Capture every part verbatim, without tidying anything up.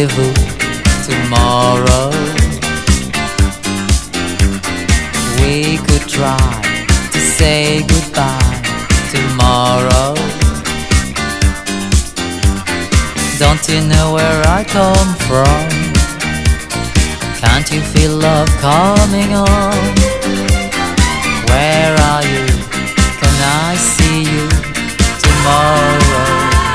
Rendezvous tomorrow. We could try to say goodbye tomorrow. Don't you know where I come from? Can't you feel love coming on? Where are you? Can I see you tomorrow?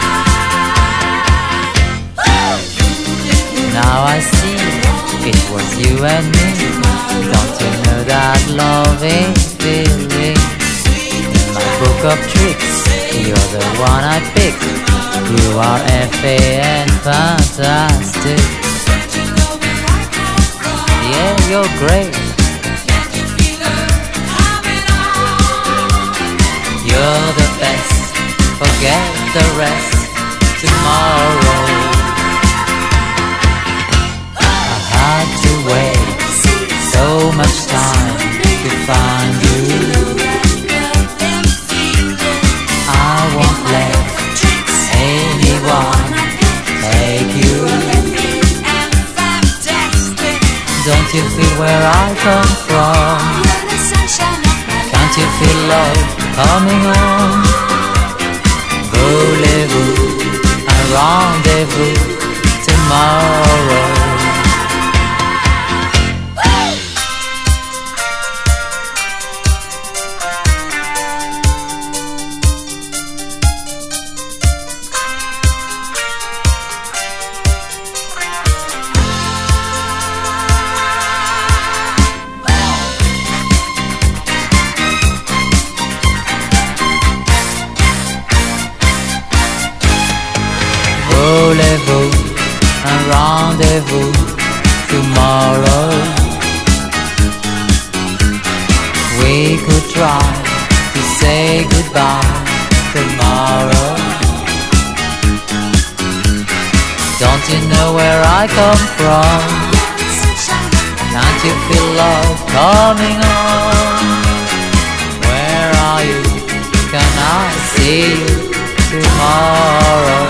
Now I see it was you and me. Don't you know that love is feeling? In my book of tricks, you're the one I pick. You are F A and fantastic. Yeah, you're great. You're the best. Forget the rest tomorrow. I had to wait so much time to find you. I won't let anyone take you. Don't you feel where I come from? Can't you feel love coming on? Voulez-vous un rendezvous tomorrow? Voulez-vous un rendezvous tomorrow? We could try to say goodbye tomorrow. Don't you know where I come from? Can't you feel love coming on? Where are you? Can I see you tomorrow?